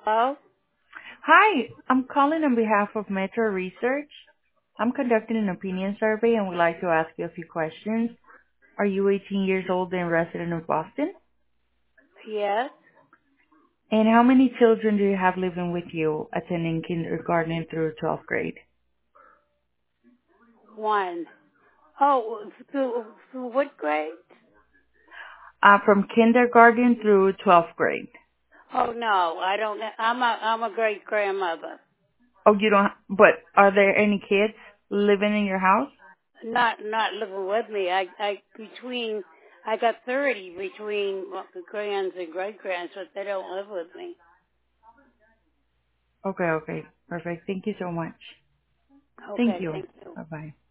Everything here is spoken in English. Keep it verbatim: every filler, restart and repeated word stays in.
Hello? Hi, I'm calling on behalf of Metro Research. I'm conducting an opinion survey and would like to ask you a few questions. Are you eighteen years old and resident of Boston? Yes? And how many children do you have living with you attending kindergarten through twelfth grade? One. Oh, through, through what grade? Uh, from kindergarten through twelfth grade. Oh, no, I don't, I'm a, I'm a great grandmother. Oh, you don't, but are there any kids living in your house? Not, not living with me. I, I, between, I got thirty between well, the grands and great grands, but they don't live with me. Okay, okay. Perfect. Thank you so much. Thank Okay, you. thank you. Bye-bye.